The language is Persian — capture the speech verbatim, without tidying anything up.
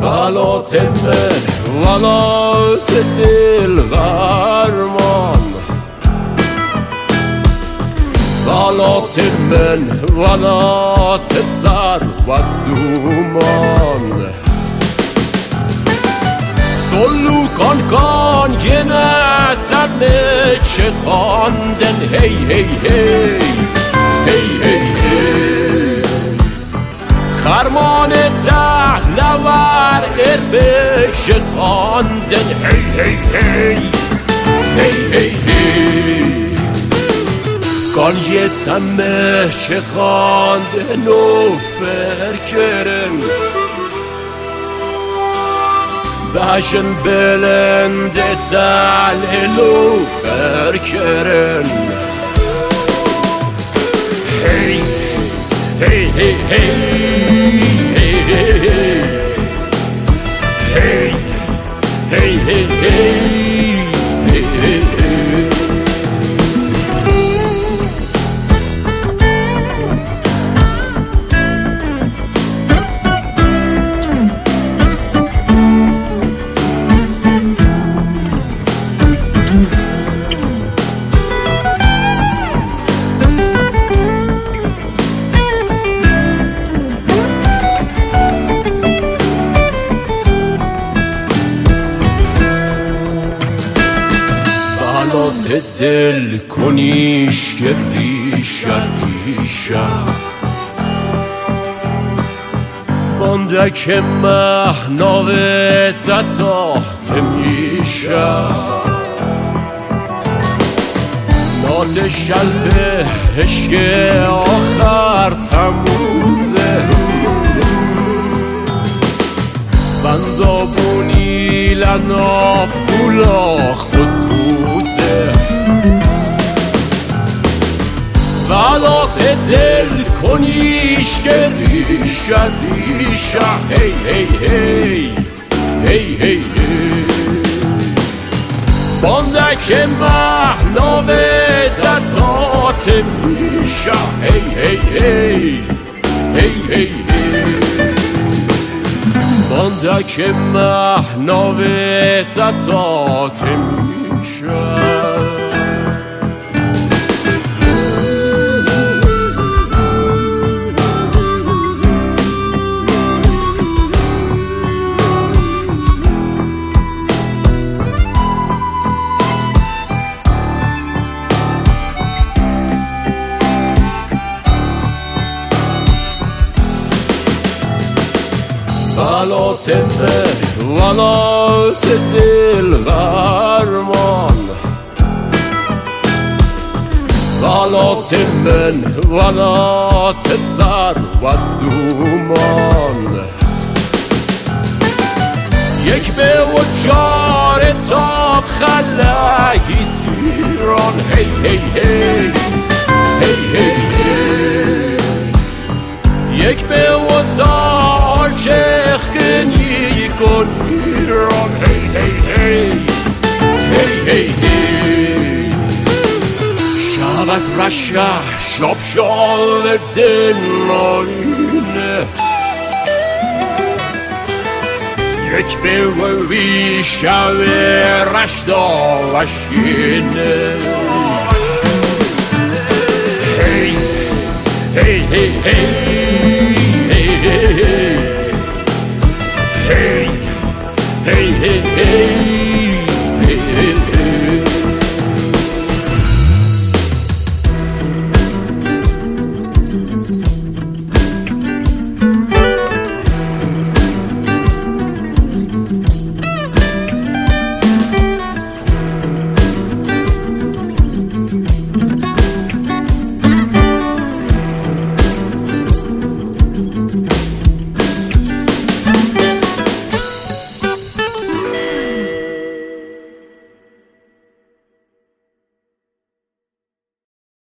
بلات من ولات دل ورمان بلات من ولات سر و دومان Solukan kan yine seni çıkandın hey hey hey hey hey hey Xarman zahla var erbe çıkandın hey hey hey hey hey hey Kan yeteme çıkandın o ferkerin Başın belinde talelu ferkeren Hey, hey, hey, hey, hey, hey, hey Hey, hey, hey, hey, hey, hey, hey بلات دل کنیش که ریشه ریشه بانده که مهناوه تحت میشه نات شلبه عشق آخر تموزه بندابونی لناف دولا خود دوزه بلات دل کنیش که ریشه ریشه هی هی هی هی هی هی بانده که مهناوه تحت میشه هی هی هی هی هی هی بانده که مهناوه تحت میشه بلات من ولات دل ورمان بلات من ولات سر و دومان یک به و چار تاف خلهی سیران هی هی هی هی هی هی یک به و تار چخکنی کن ایران هی هی هی هی هی هی شود رشه شافشال دل ناینه یک به وی شوه رشدا وشینه هی هی هی هی